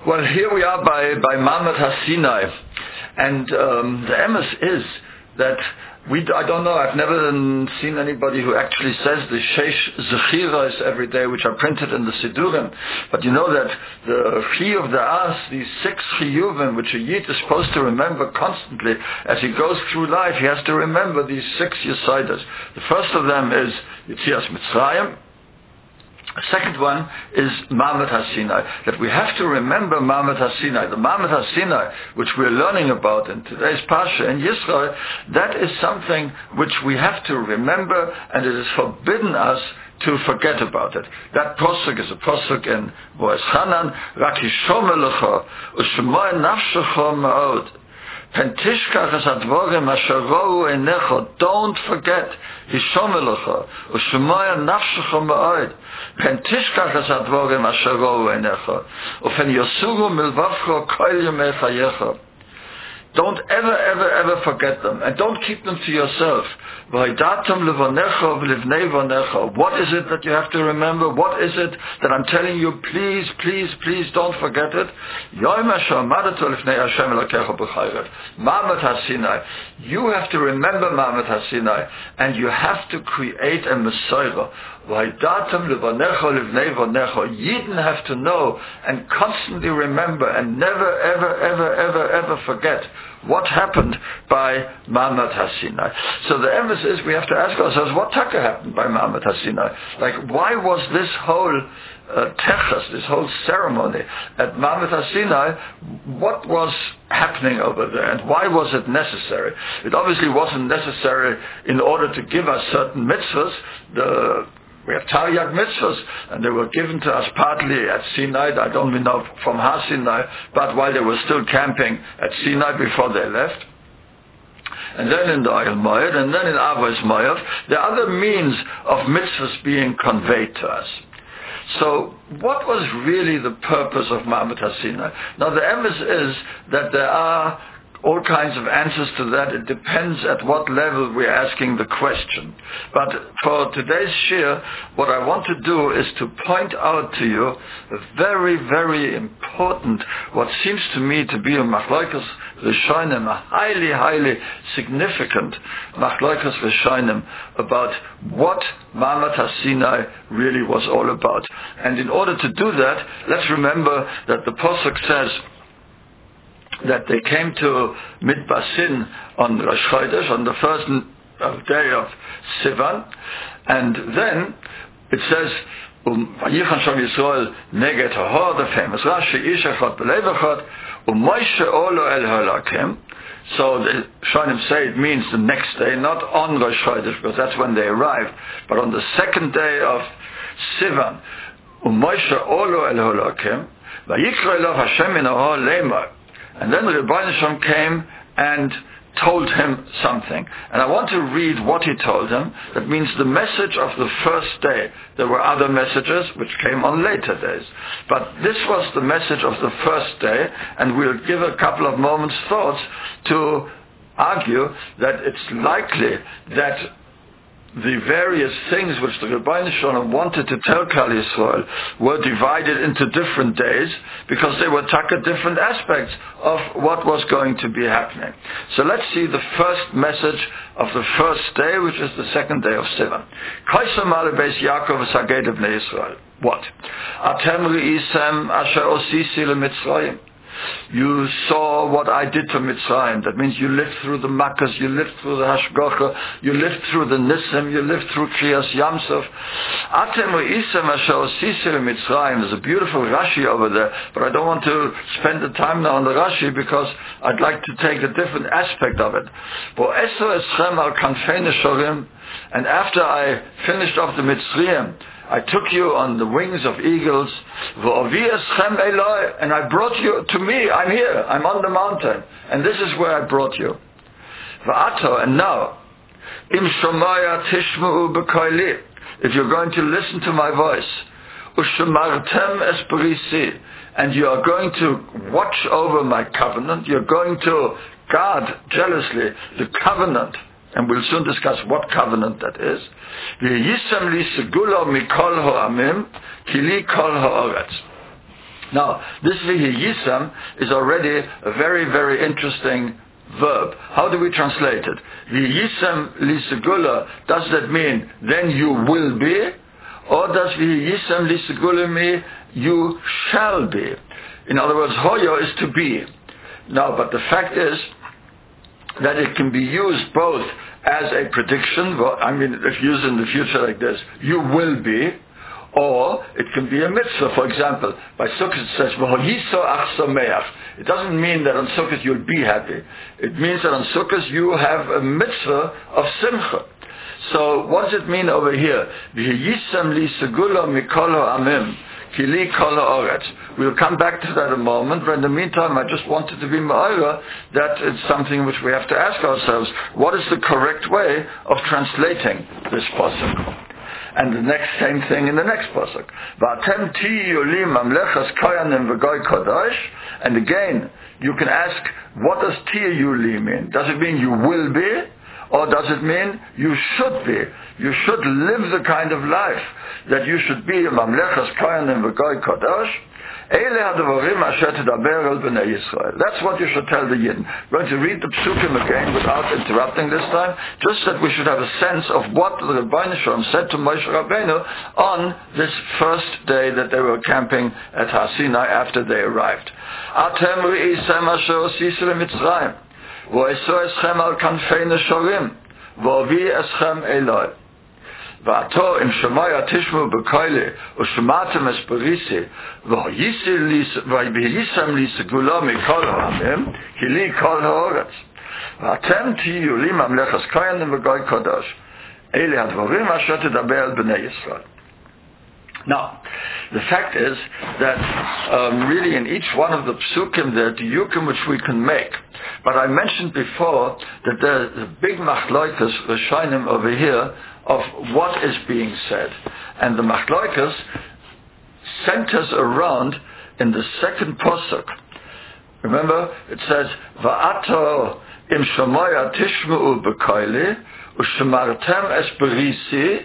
Well, here we are by Maamat HaSinai, and the emes is that I don't know, I've never seen anybody who actually says the Sheish Zechiras every day, which are printed in the Sidurim. But you know that the Chiyuv Da'as, these 6 Chiyuvim, which a Yid is supposed to remember constantly as he goes through life, he has to remember these 6 Yesaidas. The first of them is Yetzias Mitzrayim. The second one is Maamat HaSinai, that we have to remember Maamat HaSinai. The Maamat HaSinai, which we're learning about in today's Pasha in Yisrael, that is something which we have to remember, and it is forbidden us to forget about it. That posuk is a posuk in Boaz Hanan, Rak Yishomeh Lecha, U'Shemoi Nafshecha Ma'od. Don't forget Hishomelecha Ushmoya Nafshecha Ma'od. Pen tishkach es advorim asher ro'u einecha ufen yosuru milvavcho kol yemei chayecha. Don't ever forget them, and don't keep them to yourself. What is it that you have to remember? What is it that I'm telling you? Please don't forget it. Maamat HaSinai. You have to remember Maamat HaSinai, and you have to create a Messiah. Yidden have to know and constantly remember and never ever forget what happened by Maamat HaSinai. So the emphasis is we have to ask ourselves, what taka happened by Maamat HaSinai? Like, why was this whole techas, this whole ceremony at Maamat HaSinai, what was happening over there, and why was it necessary? It obviously wasn't necessary in order to give us certain mitzvahs. We have Taryag mitzvahs, and they were given to us partly at Sinai. I don't mean now from Har Sinai, but while they were still camping at Sinai before they left. And then in the Ohel Moed, and then in Avos Moav, there are other means of mitzvahs being conveyed to us. So what was really the purpose of Maamat HaSinai? Now the emes is that there are all kinds of answers to that. It depends at what level we're asking the question. But for today's shir, what I want to do is to point out to you a very important, what seems to me to be a Machlokes Rishonim, a highly significant Machlokes Rishonim about what Maamat HaSinai really was all about. And in order to do that, let's remember that the Pasuk says that they came to Midbasin on Rosh Chodesh, on the first day of Sivan, and then it says, Vayichan Sham Yisrael Neged HaHor, the famous Rashi, Ish Echad B'Lev Echad, U'Moshe Olo El Halakim. So the Shonim say it means the next day, not on Rosh Chodesh, because that's when they arrived, but on the second day of Sivan, U'Moshe Olo El Halakim, Vayikra Elav Hashem Min HaHor Leimar. And then the Rebbeinu Shalom came and told him something. And I want to read what he told him. That means the message of the first day. There were other messages which came on later days. But this was the message of the first day, and we'll give a couple of moments' thoughts to argue that it's likely that the various things which the Rebbeinu Shalom wanted to tell Klal Yisrael were divided into different days because they were taka different aspects of what was going to be happening. So let's see the first message of the first day, which is the second day of Sivan. Kaisam ale beis Yaakov v'saged bnei Yisrael. What? Atem ri'isem asher osisi leMitzrayim. You saw what I did to Mitzrayim. That means you lived through the Makkos, you lived through the Hashgacha, you lived through the Nisim, you lived through Kriyas Yamsov. Atem re'isem asher osisi leMitzrayim. There's a beautiful Rashi over there, but I don't want to spend the time now on the Rashi because I'd like to take a different aspect of it. Bo'eso eschem al kanfei neshorim. And after I finished off the Mitzrayim, I took you on the wings of eagles, and I brought you to me. I'm here. I'm on the mountain. And this is where I brought you. And now, if you're going to listen to my voice, and you are going to watch over my covenant, you're going to guard jealously the covenant, and we'll soon discuss what covenant that is. Now, this v'hiyisam is already a very, very interesting verb. How do we translate it? V'hiyisam lisegula, does that mean then you will be? Or does v'hiyisam lisegula mean you shall be? In other words, hoyo is to be. Now, but the fact is that it can be used both as a prediction, if used in the future like this, you will be, or it can be a mitzvah. For example, by Sukkot it says, "V'hoyiso ach sameach." It doesn't mean that on Sukkot you'll be happy. It means that on Sukkot you have a mitzvah of simcha. So what does it mean over here? V'yisam li segula mikol ha'amim, ki li kol ha'oretz. We'll come back to that in a moment, but in the meantime I just wanted to be ma'ira that it's something which we have to ask ourselves. What is the correct way of translating this pasuk? And the next same thing in the next pasuk. V'atem tiyu li mamlechas koyanim v'goy kodesh. And again, you can ask, what does tiyu li mean? Does it mean you will be? Or does it mean you should be? You should live the kind of life that you should be. Mamlechas koyanim v'goy kodesh. That's what you should tell the Yidden. We're going to read the Psukim again without interrupting this time, just that we should have a sense of what the Rebbeinu Shalom said to Moshe Rabbeinu on this first day that they were camping at Har Sinai after they arrived. Atem ri'isem asher osisi leMitzrayim, v'oeso eschem al kanfei neshorim, v'ovi eschem eloi. V'ato im shemaya tishmu b'koyle u'shematem es berisi v'yisam li segula mikol ha'amim ki li kol ha'oretz v'atem tiyu li mamlechas koyanim v'goy kodosh ele hadvorim asher tedaber al b'nei Yisrael. Now, the fact is that really in each one of the psukim there are diyukim which we can make. But I mentioned before that there's a big machloikas rishonim over here of what is being said. And the machloikas centers around in the second pasuk. Remember, it says, Va'ato im shamoya tishma'u b'koili u'shemartem es berisi.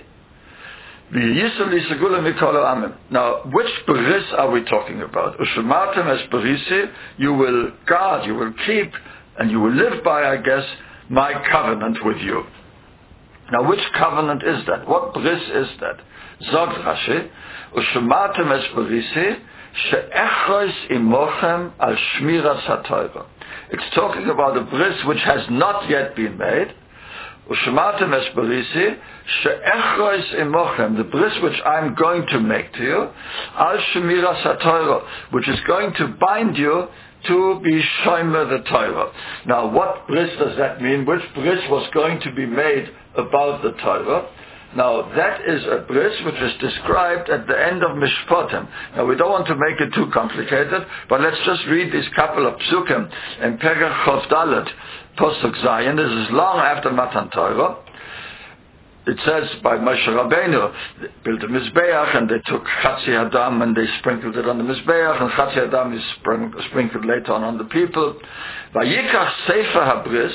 Now, which beris are we talking about? Ushematem es berisi, you will guard, you will keep, and you will live by, I guess, my covenant with you. Now, which covenant is that? What bris is that? Zog Rashi, Ushematem es berisi, she'echrois imochem al shmiras haTorah. It's talking about a bris which has not yet been made. Ushematem es berisi, she'echrois imochem, the bris which I'm going to make to you, al shemiras haTorah, which is going to bind you to be shomer the Torah. Now, what bris does that mean? Which bris was going to be made about the Torah? Now, that is a bris which is described at the end of Mishpatim. Now, we don't want to make it too complicated, but let's just read these couple of psukim in Perach Chof Dalet, Posuk Zayin. This is long after Matan Torah. It says by Moshe Rabbeinu, they built a Mizbeach and they took Chatzi Hadam and they sprinkled it on the Mizbeach, and Chatzi Hadam is sprinkled later on the people. Vayikach Sefer HaBris,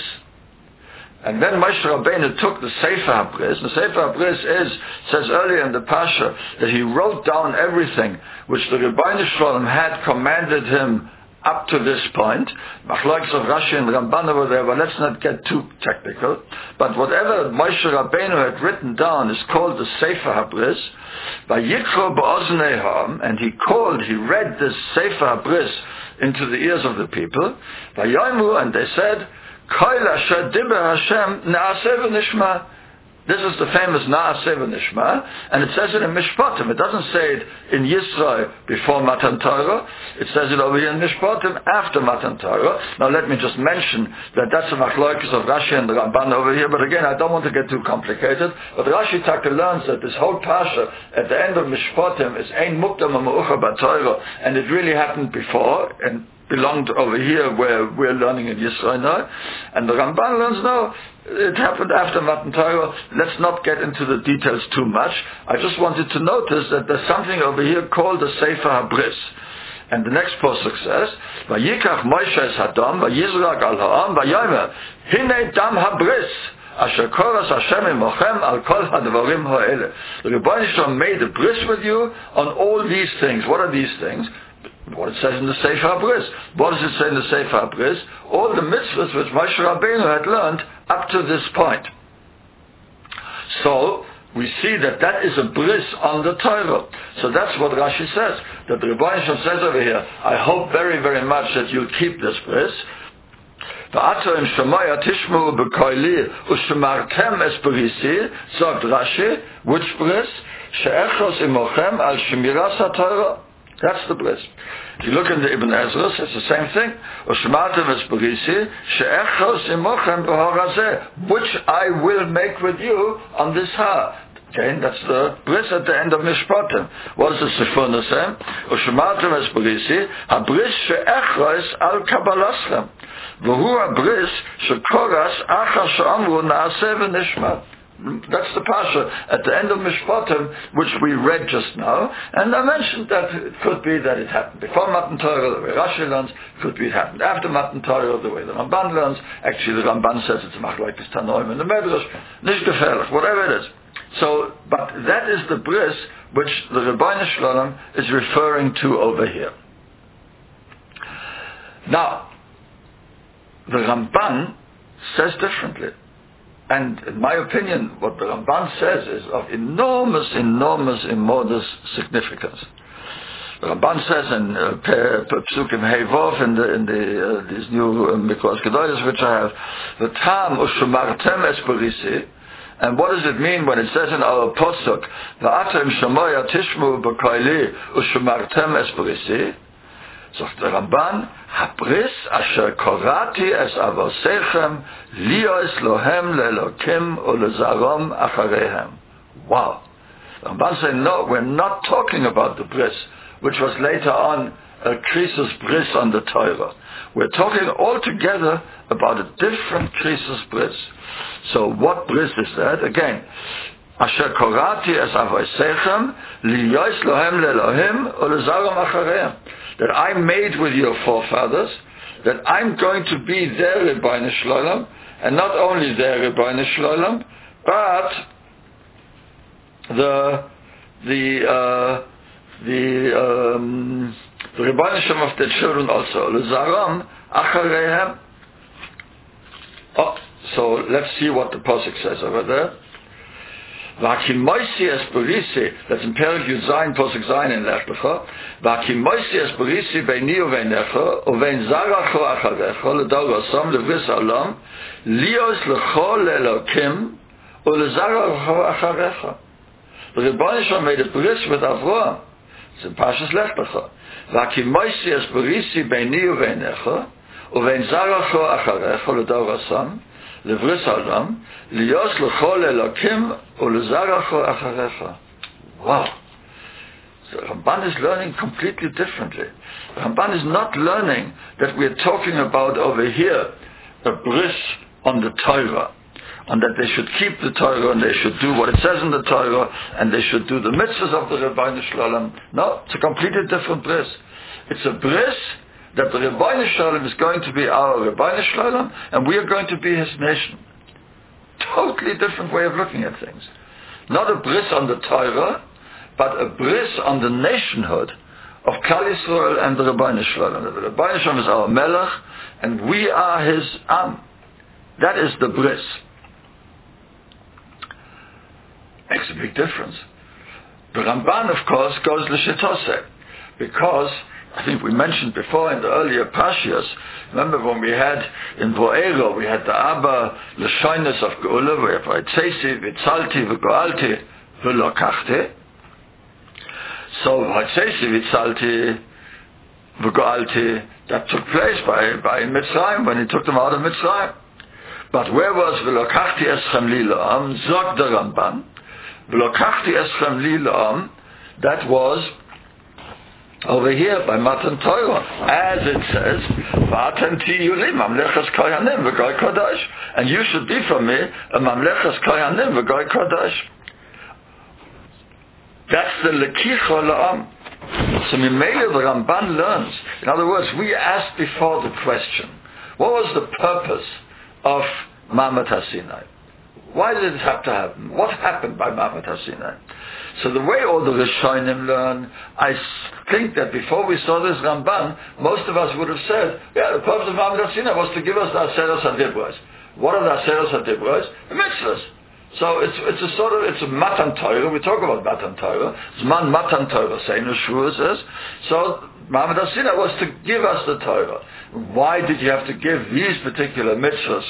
and then Moshe Rabbeinu took the Sefer HaBris. The Sefer HaBris says earlier in the Pasha that he wrote down everything which the Rebbeinu Shalom had commanded him up to this point. Machlokes of Rashi and Ramban over there, but let's not get too technical. But whatever Moshe Rabbeinu had written down is called the Sefer HaBris. Vayikro ba'oznei, and he read this Sefer HaBris into the ears of the people. Vayomu, and they said, Koil asher diber Hashem na'aseh v'nishma. This is the famous Na'aseh v'nishma, and it says it in Mishpatim. It doesn't say it in Yisrael before Matan Torah. It says it over here in Mishpatim after Matan Torah. Now let me just mention that that's a machlokes of Rashi and the Ramban over here, but again, I don't want to get too complicated. But Rashi Taka learns that this whole Pasha at the end of Mishpatim is Ein Mukdam Ma'ucha B'Torah, and it really happened before, and belonged over here where we're learning in Yisrael now. And the Ramban learns, no, it happened after Matan Torah. Let's not get into the details too much. I just wanted to notice that there's something over here called the Sefer HaBris. And the next pasuk says, Vayikach Moshe es Hadam, Vayizrak al ha'am, Vayomer, Hinei dam HaBris, Asher koras Hashem imochem al kol hadvarim ha'ele. The Rebbeinu Shalom made a bris with you on all these things. What are these things? What it says in the Sefer HaBris. What does it say in the Sefer HaBris? All the mitzvahs which Moshe Rabbeinu had learned up to this point. So, we see that is a bris on the Torah. So that's what Rashi says. That the Rebbeinu Shalom says over here, I hope very, very much that you'll keep this bris. V'ato im shomaya tishmu b'koili u'shemartem es berisi, sagt Rashi, which bris? She'echos imochem al shemiras ha-Torah. That's the bris. If you look in the Ibn Ezra, it's the same thing. U'shemartem es berisi, she'echos imochem b'horazeh, which I will make with you on this ha. Okay, that's the bris at the end of Mishpatim. What does the Sifuna say? U'shemartem es berisi, ha-bris she'echos al kabbalaschem. V'hu ha-bris she'koras achar she'amru na'aseh v'nishmat. That's the Pasha at the end of Mishpatim, which we read just now. And I mentioned that it could be that it happened before Matan Torah, the way Rashi learns. Could be it happened after Matan Torah, the way the Ramban learns. Actually, the Ramban says it's like this Tanoim in the Medrash. Nicht gefährlich, whatever it is. So, but that is the bris which the Rebbeinu Shalom is referring to over here. Now, the Ramban says differently. And in my opinion, what the Ramban says is of enormous significance. The Ramban says in Psukim Heivov, in these new Mikros Gedolos which I have, the Tam Ushumartem es Berisi. And what does it mean when it says in our Posuk, V'atem Shamoya Tishmu B'Koili Ushumartem es Berisi? Sagt der Ramban, Habris asher korati es avosechem lios lohem lelokim ulezarom acharehem. Wow. The Ramban said, no, we're not talking about the bris, which was later on a krisus bris on the Torah. We're talking altogether about a different krisus bris. So what bris is that? Again, asher korati es avosechem lios lohem lelohim ulezarom acharehem. That I made with your forefathers, that I'm going to be their Rebbeinu Shalom, and not only their Rebbeinu Shalom, but the Rebbeinu Shalom of their children also. L'zaram achareihem. Oh, so let's see what the Pasuk says over there. V'akimoisi es berisi, that's in Perek Yud Zayin, Posuk Zayin in Lech Lecha. V'akimoisi es berisi beini uveinecha, uvein zaracho acharecha, l'dor osam, l'vris olam, lios l'cho le'elokim, u'lezaracho acharecha. The Rebbeinu Shalom made a bris with Avraham. It's in Parshas Lech Lecha. V'akimoisi es berisi beini uveinecha, uvein zaracho acharecha, l'dor osam, Levris Adam, Lios L'chol Elokim Ulezaracho Acharecha. Wow. So Ramban is learning completely differently. Ramban is not learning that we are talking about over here a bris on the Torah, and that they should keep the Torah and they should do what it says in the Torah and they should do the mitzvahs of the Rebbeinu Shalom. No, it's a completely different bris. It's a bris that the Rebbeinu Shalom is going to be our Rebbeinu Shalom, and we are going to be his nation. Totally different way of looking at things. Not a bris on the Torah, but a bris on the nationhood of Klal Yisrael and the Rebbeinu Shalom. The Rebbeinu Shalom is our Melech, and we are his Am. That is the bris. Makes a big difference. The Ramban, of course, goes l'shitoseh, because I think we mentioned before in the earlier Pashias, remember when we had in Vo'ero, we had the Abba, L'shoinus of Geula, we have V'atzesi, V'tzalti, V'goalti, V'lokachti. So V'atzesi, V'tzalti, V'goalti, that took place by Mitzrayim, when he took them out of Mitzrayim. But where was V'lokachti eschem li la'am? Zog the Ramban. V'lokachti eschem li la'am, that was over here by Matan Torah, as it says, and you should be for me a mamlechas kohanim v'goy kodesh. That's the lekicha la'am. So Mimele the Ramban learns. In other words, we asked before the question, what was the purpose of Maamat HaSinai? Why did it have to happen? What happened by Maamat HaSinai? So the way all the Rishonim learn, I think that before we saw this Ramban, most of us would have said, the purpose of Maamat HaSinai was to give us the Aseros HaDibros. What are the Aseros HaDibros? The mitzvahs. So it's a Matan Torah. We talk about Matan Torah. It's Matan Torah, Seinu Shvuah says. So Maamat HaSinai was to give us the Torah. Why did you have to give these particular mitzvahs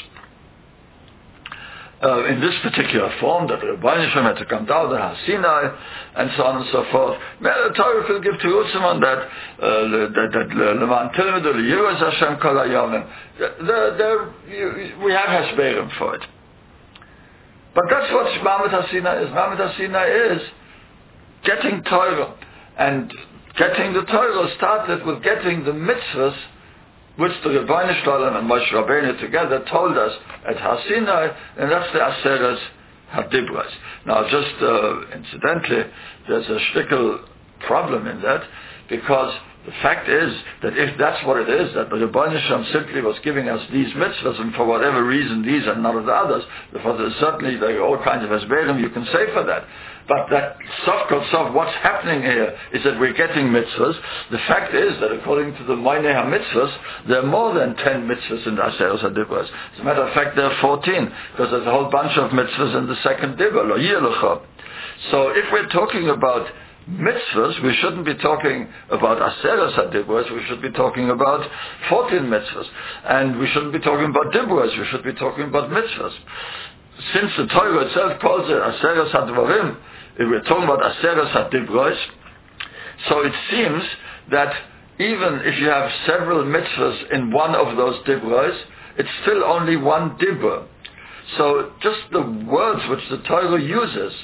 in this particular form, that the Rebbeinu Shem had to come down to Har Sinai, and so on and so forth? The Torah will give to Utzim on that, Levan Tilmidu L'Yiras Hashem Kol HaYomim. We have Hesberim for it. But that's what Maamat HaSinai is. Maamat HaSinai is getting Torah. And getting the Torah started with getting the mitzvahs which the Rebbeinu Shalom and Moshe Rabbeinu together told us at Har Sinai, and that's the Aseres HaDibros. Now, just incidentally, there's a shtickle problem in that, because the fact is that if that's what it is, that the Rebbeinu Shalom simply was giving us these mitzvahs, and for whatever reason these and none of the others, because certainly there are all kinds of esberim you can say for that. But that sof, what's happening here is that we're getting mitzvahs. The fact is that according to the Moinei HaMitzvahs, there are more than 10 mitzvahs in the Aseros HaDibros. As a matter of fact, there are 14, because there's a whole bunch of mitzvahs in the second dibur, Lo Yilucha. So if we're talking about mitzvahs, we shouldn't be talking about Aseros HaDibros, we should be talking about 14 mitzvahs. And we shouldn't be talking about dibros, we should be talking about mitzvahs. Since the Torah itself calls it Aseros HaDvarim, if we're talking about Aseros HaDibros, so it seems that even if you have several mitzvahs in one of those dibros, it's still only one dibur. So just the words which the Torah uses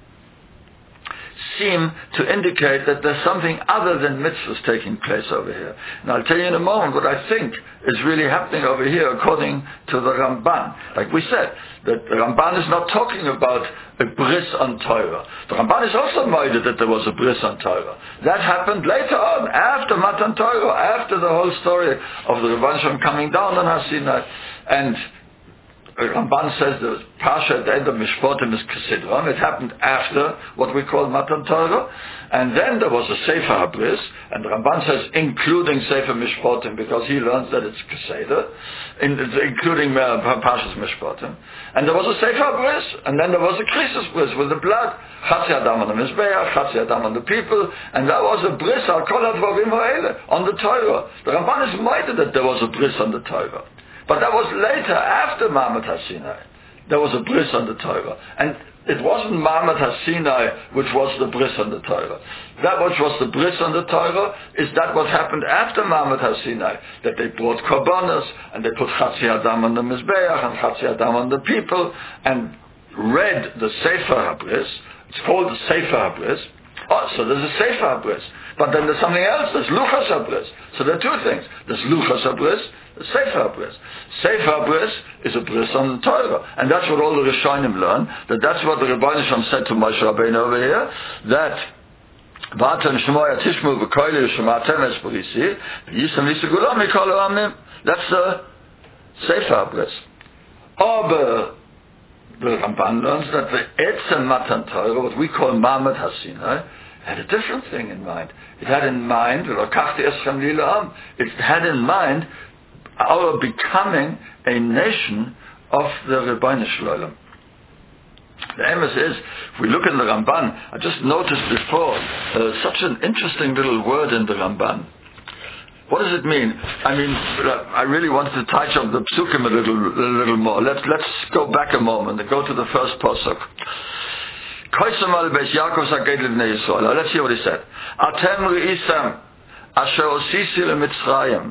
seem to indicate that there's something other than mitzvahs taking place over here. And I'll tell you in a moment what I think is really happening over here according to the Ramban. Like we said, that the Ramban is not talking about a bris on Torah. The Ramban is also minded that there was a bris on Torah. That happened later on, after Matan Torah, after the whole story of the Rebbeinu Shalom coming down on Har Sinai. And Ramban says the Pasha at the end of Mishpatim is Kesidron. It happened after what we call Matan Torah. And then there was a Sefer HaBris, and Ramban says including Sefer Mishpatim, because he learns that it's Keseder, including Pasha's Mishpatim. And there was a Sefer HaBris, and then there was a Krisis Bris with the blood. Chatzi Adam on the Mizbeach, Chatzi Adam on the people, and that was a Bris al Kol HaDvarim Ha'ele, on the Torah. The Ramban is minded that there was a Bris on the Torah. But that was later, after Maamat HaSinai. There was a bris on the Torah. And it wasn't Maamat HaSinai which was the bris on the Torah. That which was the bris on the Torah is that what happened after Maamat HaSinai. That they brought korbanos, and they put Chatzi Adam on the Mizbeach, and Chatzi Adam on the people, and read the Sefer HaBris. It's called the Sefer HaBris. Oh, so there's a Sefer HaBris. But then there's something else, there's Luchas HaBris. So there are two things. There's Luchas HaBris, there's Sefer HaBris. Sefer HaBris is a bris on the Torah. And that's what all the Rishonim learn, that's what the Rebbeinu Shalom said to Moshe Rabbeinu over here, that V'atem Shmoya Tishmu V'koili Shematem Es Brisi V'yisam Lisigulam Mikol Amim. That's the Sefer HaBris. Aber the Ramban learns that the Etzem Matan Torah, what we call Maamat HaSinai, had a different thing in mind. It had in mind, it had in mind our becoming a nation of the Rebbeinu Shalom. The emes is, if we look in the Ramban, I just noticed before, such an interesting little word in the Ramban. What does it mean? I mean, I really wanted to touch on the psukim a little more. Let's go back a moment and go to the first pasuk. Let's see what he said. Atem re'isam asher osisi leMitzrayim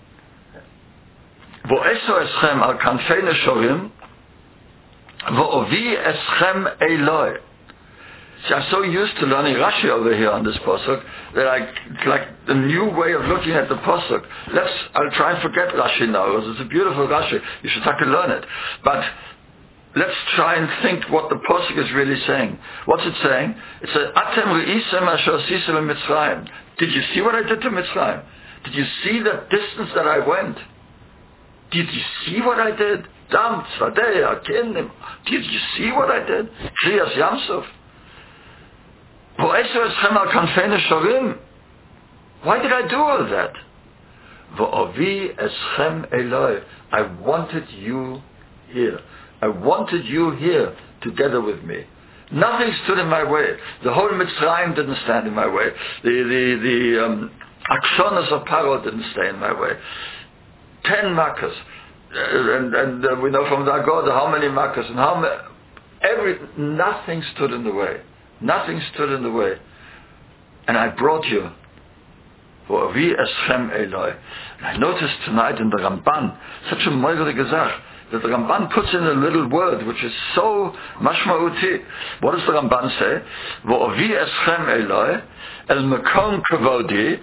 vo'eso eschem al kanfei neshorim vo'ovi eschem Eloi. See, I'm so used to learning Rashi over here on this pasuk that it's like a new way of looking at the pasuk. I'll try and forget Rashi now, because it's a beautiful Rashi. You should have to learn it. But let's try and think what the pasuk is really saying. What's it saying? It says, Atem re'isem asher osisi leMitzrayim. Did you see what I did to Mitzrayim? Did you see the distance that I went? Did you see what I did? verdammt, Svadei, Kindim. Did you see what I did? Kriyas Yamsuf. Vo'esu eschem al kanfei nesharim. Why did I do all that? Vo'avi eschem Eloi. I wanted you here. I wanted you here together with me. Nothing stood in my way. The whole Mitzrayim didn't stand in my way. The Akshonas of Paro didn't stay in my way. 10 makkahs. And we know from the Agoda how many makkahs and how many... Nothing stood in the way. Nothing stood in the way. And I brought you. Wie eschem Eloi. And I noticed tonight in the Ramban, such a moire gezach, that the Ramban puts in a little word which is so mashma'uti. What does the Ramban say? Wie eschem Eloi, el mekom kavodi,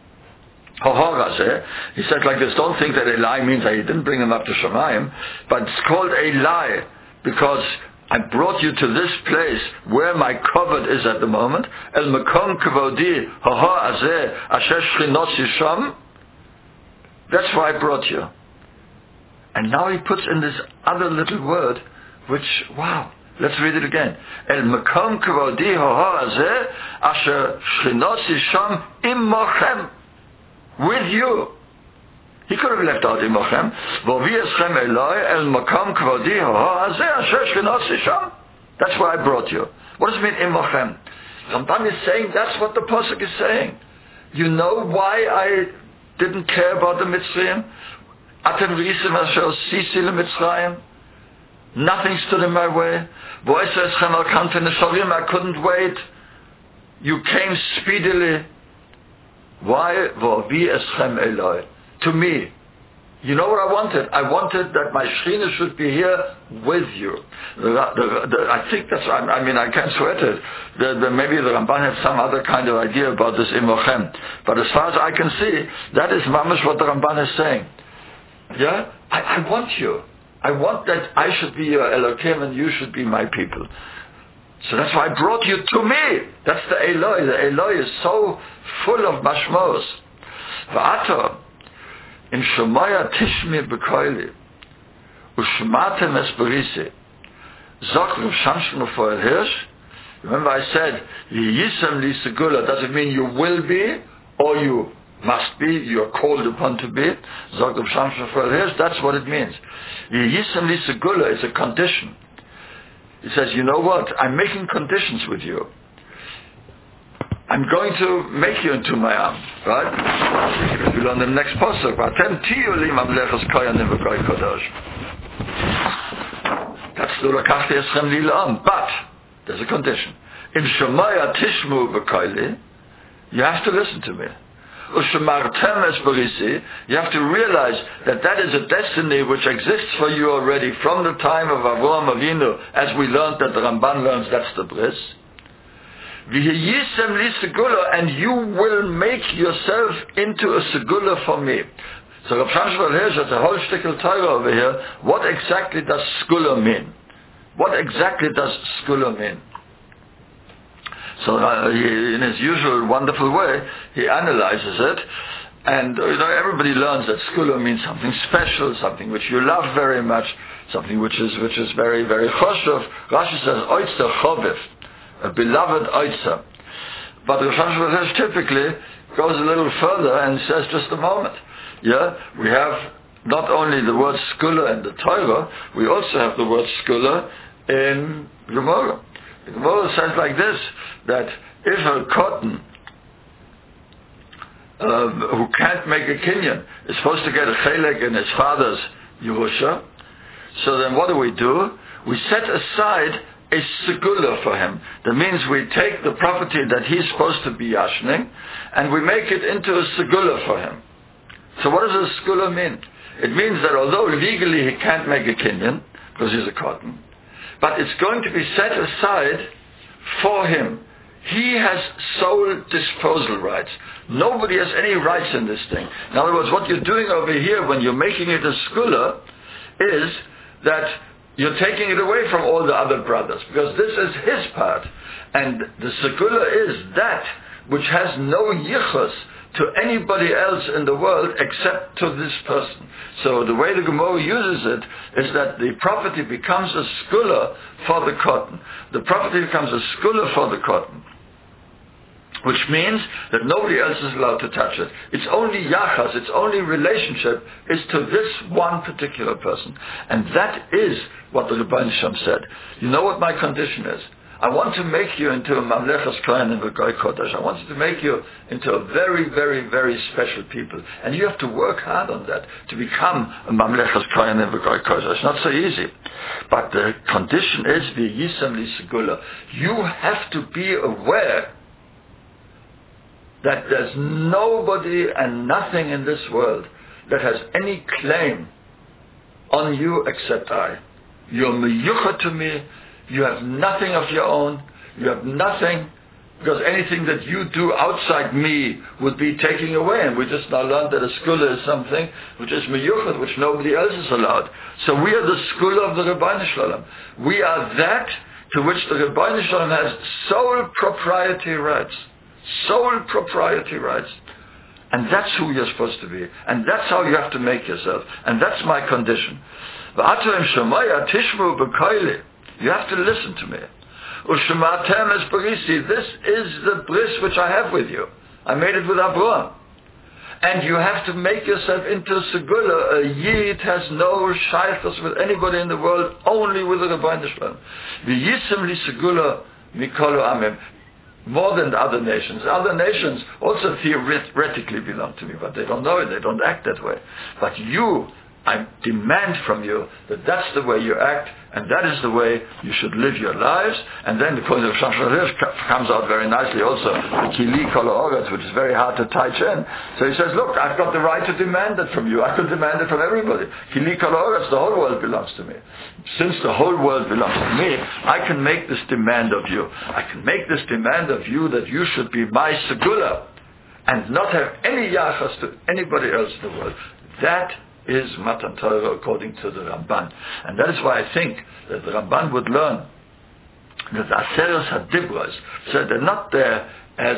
he said like this, don't think that Eli means that he didn't bring him up to Shamayim, but it's called Eli because I brought you to this place where my covet is at the moment. El Makom Kavodi Ha Azeh Asher Shchinot Yisham. That's why I brought you. And now he puts in this other little word, which, wow, let's read it again. El Makom Kavodi Ha Azeh Asher Shchinot Yisham Immochem. With you. He could have left out Imochem. That's why I brought you. What does it mean Imochem? Ramban is saying that's what the Pasuk is saying. You know why I didn't care about the Mitzrayim? Atem v'isem asher sisi leMitzrayim. Nothing stood in my way. I couldn't wait. You came speedily. Why? To me. You know what I wanted? I wanted that my Shekhinah should be here with you. I think that's, I can't sweat it. Maybe the Ramban had some other kind of idea about this Imochem. But as far as I can see, that is mamash what the Ramban is saying. Yeah? I want you. I want that I should be your Elokim and you should be my people. So that's why I brought you to me. That's the Eloi. The Eloi is so full of mashmos. V'ato, in Shomaya Tishmi B'koili, Ushmatem Esperisi, Zok Rav Shamshon Raphael Hirsch. Remember I said, Yisem Li Segula, does it mean you will be, or you must be, you are called upon to be? Zok Rav Shamshon Raphael Hirsch, that's what it means. Yisem Li Segula is a condition. He says, you know what? I'm making conditions with you. I'm going to make you into my arm. Right? We learn the next pasuk. But there's a condition. In Shemaya Tishmu B'Koili, you have to listen to me. You have to realize that that is a destiny which exists for you already from the time of Avraham Avinu, as we learned that the Ramban learns that's the bris. And you will make yourself into a segula for me. So Rav Shamshon Hirsch has a whole shtickle Torah over here. What exactly does segula mean? What exactly does segula mean? So he, in his usual wonderful way, he analyzes it, and everybody learns that segula means something special, something which you love very much, something which is very, very choshev. Rashi says oitzer choviv, a beloved oitzer. But Rav Shamshon Hirsch typically goes a little further and says, just a moment. Yeah, we have not only the word segula in the Torah, we also have the word segula in Gemara. The Gemara says like this, that if a cotton who can't make a kinyan is supposed to get a chelek in his father's Yerusha, so then what do? We set aside a segula for him. That means we take the property that he's supposed to be yashning and we make it into a segula for him. So what does a segula mean? It means that although legally he can't make a kinyan because he's a cotton, but it's going to be set aside for him. He has sole disposal rights. Nobody has any rights in this thing. In other words, what you're doing over here when you're making it a segula is that you're taking it away from all the other brothers, because this is his part. And the segula is that which has no yichus to anybody else in the world except to this person. So the way the Gemara uses it is that the property becomes a skula for the cotton. The property becomes a skula for the cotton, which means that nobody else is allowed to touch it. Its only yachas, its only relationship is to this one particular person. And that is what the Rebbeinu Shem said. You know what my condition is? I want to make you into a Mamlechas Kohanim v'Goy Kodesh. I want to make you into a very, very, very special people. And you have to work hard on that to become a Mamlechas Kohanim v'Goy Kodesh. It's not so easy. But the condition is v'yisam li segula. You have to be aware that there's nobody and nothing in this world that has any claim on you except I. You're meyucha to me. You have nothing of your own. You have nothing, because anything that you do outside me would be taking away. And we just now learned that a skula is something which is meyuchat, which nobody else is allowed. So we are the skula of the Rebbeinu Shalom. We are that to which the Rebbeinu Shalom has sole propriety rights. Sole propriety rights. And that's who you're supposed to be. And that's how you have to make yourself. And that's my condition. You have to listen to me. This is the bris which I have with you. I made it with Abraham. And you have to make yourself into a segula. A yid has no shaykhs with anybody in the world, only with the Rebbeinu Shalom. V'yisim li segula mikolu amim. More than the other nations. Other nations also theoretically belong to me, but they don't know it, they don't act that way. But you, I demand from you that that's the way you act, and that is the way you should live your lives. And then the point of Shashariv comes out very nicely also, the Kili Kol Ha'aretz, which is very hard to touch in. So he says, look, I've got the right to demand it from you. I could demand it from everybody. Kili Kol Ha'aretz, the whole world belongs to me. Since the whole world belongs to me, I can make this demand of you. I can make this demand of you that you should be my segula and not have any yachas to anybody else in the world. That is Matan Torah according to the Ramban. And that is why I think that the Ramban would learn that Aseres HaDibros, so they're not there as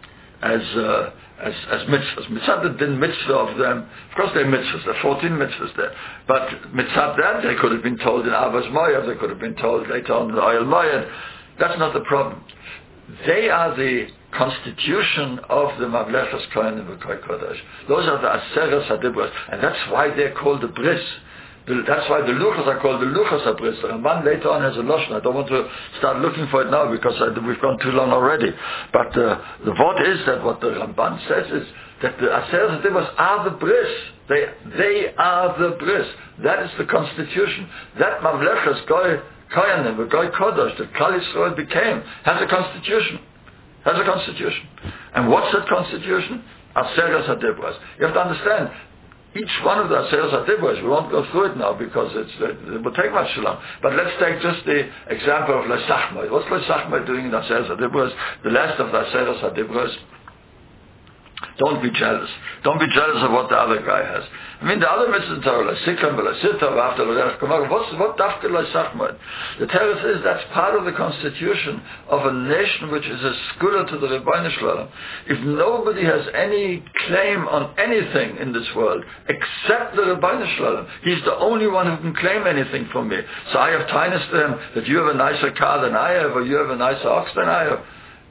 mitzvahs. Mitzvah didn't mitzvah of them. Of course they're mitzvahs. There are 14 mitzvahs there. But mitzvah that, they could have been told in Avos Moav, they could have been told later on in the Oyel Moed. That's not the problem. They are the constitution of the Mamlechas Kohanim v'Goy Kodesh. Those are the Aseres HaDibros, and that's why they're called the bris. That's why the luchas are called the luchas HaBris. The Ramban later on has a lashon. I don't want to start looking for it now because we've gone too long already. But the word is that what the Ramban says is that the Aseres HaDibros are the bris. They are the bris. That is the constitution. That Mamlechas Kohanim v'Goy Kodesh that Klal Yisrael became has a constitution. Has a constitution. And what's that constitution? Aseres HaDibros. You have to understand, each one of the Aseres HaDibros, we won't go through it now because it will take much too long. But let's take just the example of Lesach Moed. What's Lesach Moed doing in Aseres HaDibros? The last of the Aseres HaDibros. Don't be jealous. Don't be jealous of what the other guy has. I mean, the other mitzvahs are Lesikam, Lesitav, after Lerech Kumar. What Dafka Lesach Moed? The Torah says that's part of the constitution of a nation which is a skula to the Rebbeinu Shalom. If nobody has any claim on anything in this world except the Rebbeinu Shalom, he's the only one who can claim anything from me. So I have tinus to him that you have a nicer car than I have, or you have a nicer ox than I have.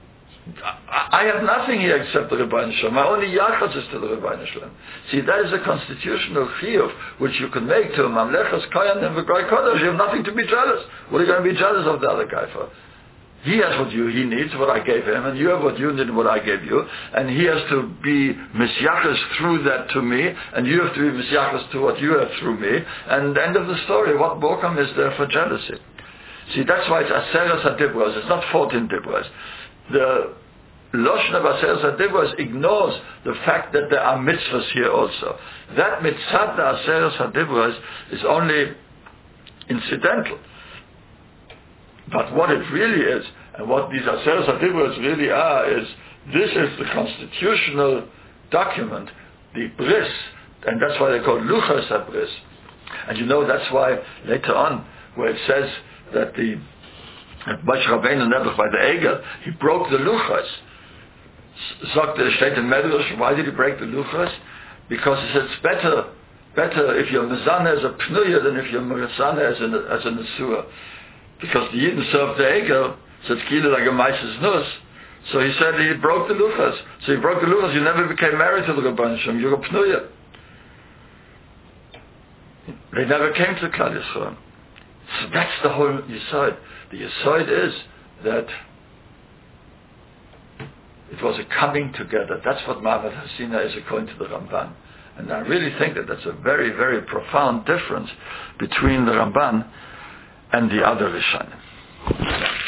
I have nothing here except the Rebbeinu Shalom. My only yachas is to the Rebbeinu Shalom. See, that is a constitutional chiyuv which you can make to a Mamlechas Kohanim v'Goy Kodesh. You have nothing to be jealous. What are you going to be jealous of the other guy for? He has what he needs, what I gave him, and you have what you need, what I gave you, and he has to be misyachas through that to me, and you have to be misyachas to what you have through me, and end of the story. What borkam is there for jealousy? See, that's why it's Aseres HaDibros. It's not 14 dibros. The Lashon of Aseres HaDibros ignores the fact that there are mitzvahs here also. That mitzvah, the Aseres HaDibros, is only incidental. But what it really is, and what these Aseres HaDibros really are, is this is the constitutional document, the bris, and that's why they call Luchas HaBris. And you know that's why later on, where it says that the Moshe Rabbeinu Nebuch by the Egel, he broke the luchas. Sagt der steht in Medrash, why did he break the luchas? Because he said it's better if you're mezana as a pnuya than if you're mezana as a nesua. Because the Yidden served the Egel, said Kila like a Maises Nus. So he said he broke the luchas. So he broke the luchas, you never became married to the Rabban Shem, you're a pnuya. They never came to Klal Yisrael. So that's the whole Yesod. The Yesod is that it was a coming together. That's what Ma'amad Hasina is according to the Ramban. And I really think that that's a very, very profound difference between the Ramban and the other Rishonim.